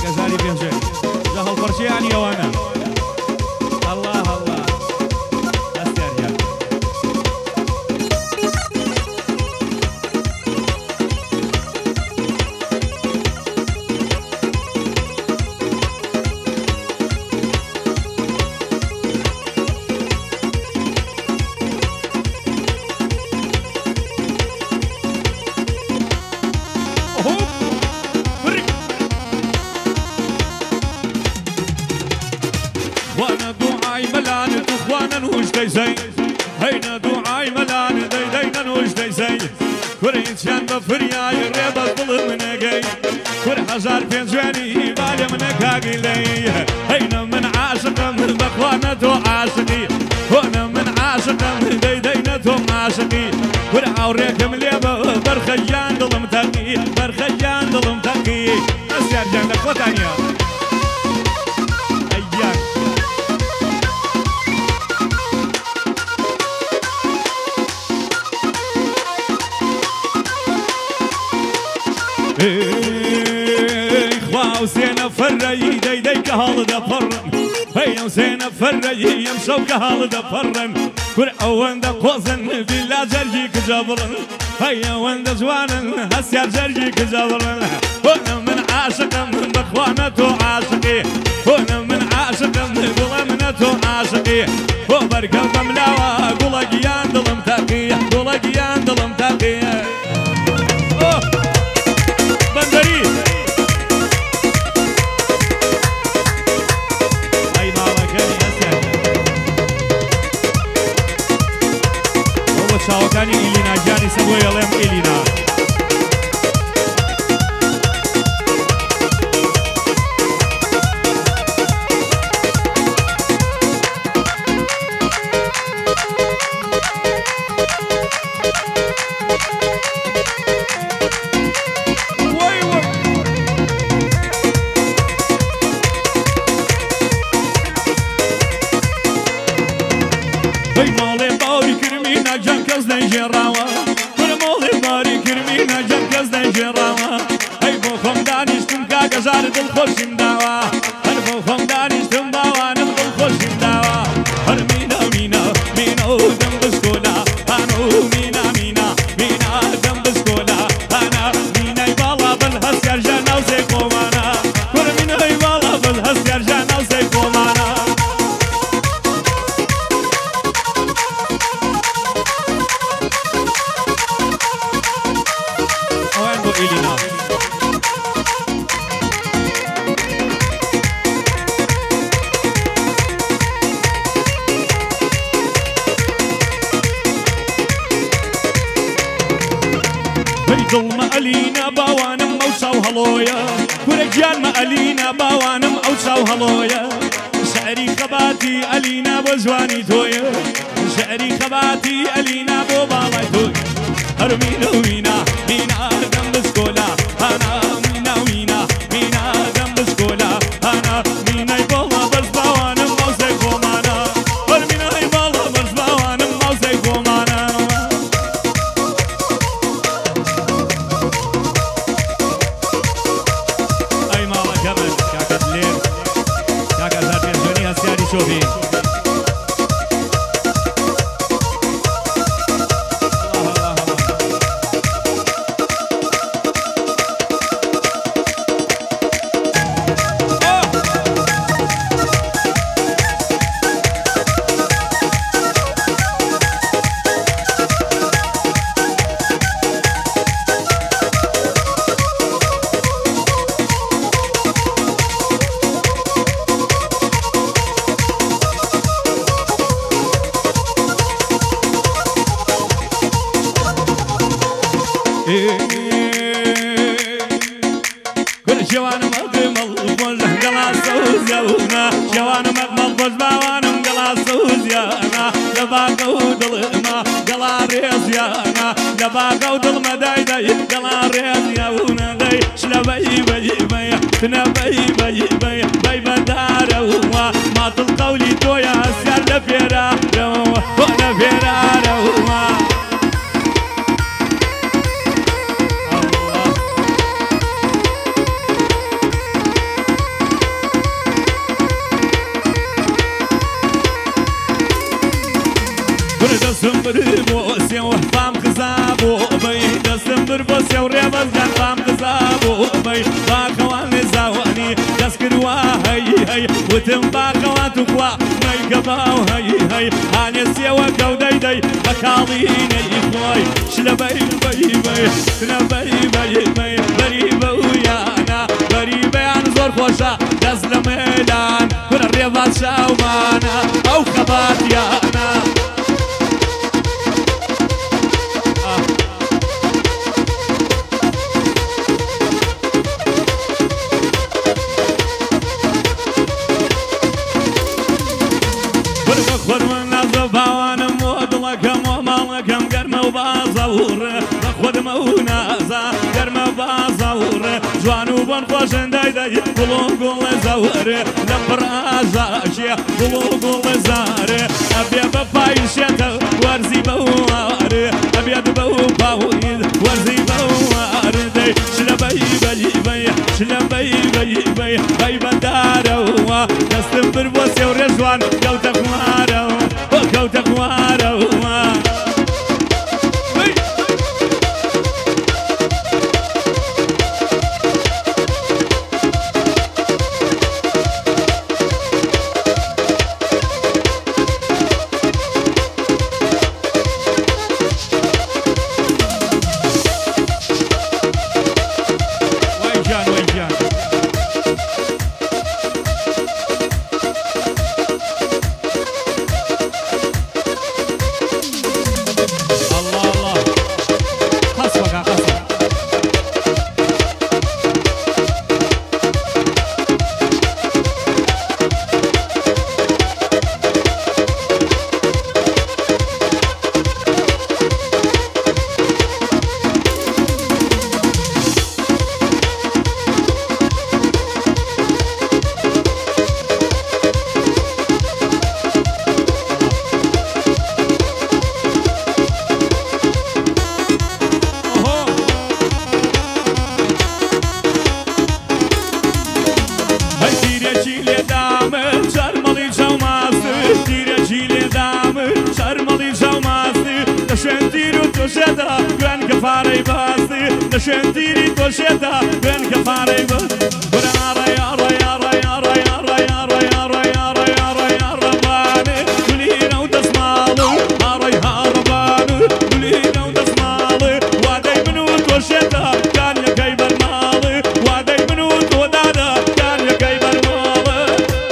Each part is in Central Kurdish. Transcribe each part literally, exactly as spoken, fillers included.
كزاري بينجي جهل فرشي يعني وانا الله الله أسترجع زين هينا دعاي ملان دي دينا نوش دي زين كورين شان بفرياي ريبا ظلم نقي كور حزار بين جواني بالي من كاقي لي هينا من عاشق من بخوانة عاشقي هنا من عاشق من دي دينا عاشقي كور عوريك مليبا برخيان ظلم تقي برخيان ظلم تقي أسيار جاندك وطانيا خواو سينا فري دي دي كهال دا فرن هيا سينا فري يمشو كهال دا فرن كل اوان دا قوزن بلا جرجيك جبرن هيا وان دا جوانن هسيار جرجيك جبرن هنا من عاشق من بخوانة عاشقي هنا من عاشق من ظلمنة عاشقي هو بركب ملاوة قلقيان ظلم تقي قلقيان ظلم تقي شاوكاني إلينا جاني سبوي يلم إلينا زار دل خوشم داوا هر فوقم دانشتم باوا نم دل خوشم داوا هر مینا مینا مینا دم بسکولا هانو مینا مینا مینا دم بسکولا هانا مینا بالا بل هس یارجا نوزه کومانا هر مینا بالا بل هس یارجا نوزه کومانا وين بو إلينا ظلم ألينا باوانم أوساو هلويا ورجال ما ألينا باوانم أوساو هلويا شعري خباتي ألينا بوزواني تويا شعري خباتي ألينا بو بالاي توي هر مينا وينا مينا دم بسكولا أنا مينا وينا مينا دم بسكولا أنا مينا يبالا بس باوانم أوساي كومانا هر مينا يبالا بس باوانم أوساي كومانا شوفي كل شوان مقمل بوزه قلاص وزيونا شوان مقمل بوز باوانم قلاص وزيانا لباقة ودلما قلا ريزيانا لباقة ودلما داي داي قلا ريزيانا داي شلبي بي بي تنبي بي بي بي بدارو ما تلقولي تويا سيار لفيرارو وانا فيرارو سر بۆ سێوڕێ بەزگان بام دزابوو بەی باخەوان لێزاوانی دەست کردووە هەی هەی وتم باخەوان توخوا مەیگە باو هەی هەی هانێسیەوە گەودەی دەی بە کاڵینەی خۆی شلە بەی بەی بەی شلە بەی بەی بەی بەری بەویانە بەری بەیان زۆر خۆشە دەست لە مێدان کورە ڕێباز شاومانە ئەو خەباتیانە خۆرمە نازە باوانم و دڵەکەم و ماڵەکەم گەرمە و بازەوڕە بە خۆدمە و نازە گەرمە بازەوڕە جوان و بۆن خۆشندای دەی گوڵ و گوڵە زەوەرە لە پڕ ئازاشیە گوڵ و گوڵە زارە ئەبێ بە پایشێتە وەرزی بەوارە ئەبێت بە و پاوید وەرزی بەوارە دەی شلە بەی بەی بەی شلە بەی بەی بەی بەی بەدارەوە دەستم بر بۆ سێوڕێ جوان کەوتە خوارەوە کەوتە خوارەوە شنديري توشيتا بين كفاري بس برا ريا ريا ريا ريا ريا ريا ريا ريا ريا رباني كلينا وتسمالو هاري هارباني كلينا وتسمالي وادي منو توشيتا كان يا كيبر مالي وادي منو تودادا كان يا كيبر مالي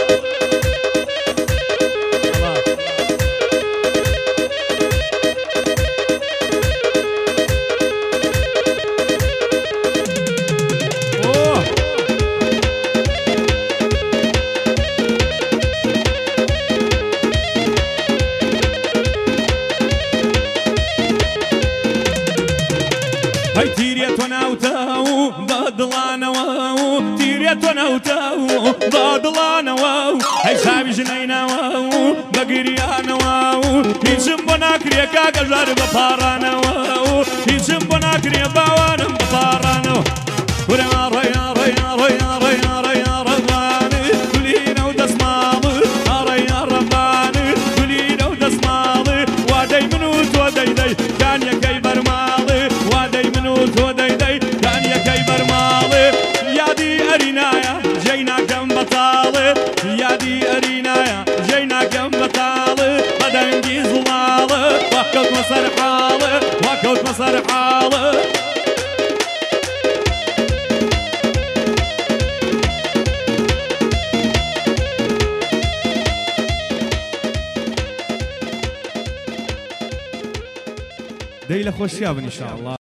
هاي تيريت وناوتاو بادلاناو تيريت وناوتاو بادلاناو هاي شابي جنيناو بقرياناو هيجم بناكريا كاكا جارب باراناو هيجم بناكريا باوانم باراناو ورا ريا ريا ريا ريا ريا رباني كلينا ودسمالي ريا رباني كلينا ودسمالي وادي منوت ودي دي كان يا كيبر مالي وادي منوت ودي دي كان يا كيبر مالي يا دي ارينايا جينا كم بطالي يا دي ارينايا جينا كم بطالي بدنجي زلالي وكوت مصر حالي وكوت مصر حالي دەی لە خۆشییا بن ئینشاءالله.